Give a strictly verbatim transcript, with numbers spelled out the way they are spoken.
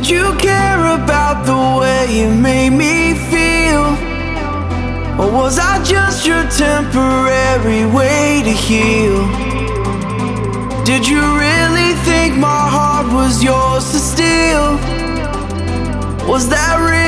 Did you care about the way you made me feel? Or was I just your temporary way to heal? Did you really think my heart was yours to steal? Was that real?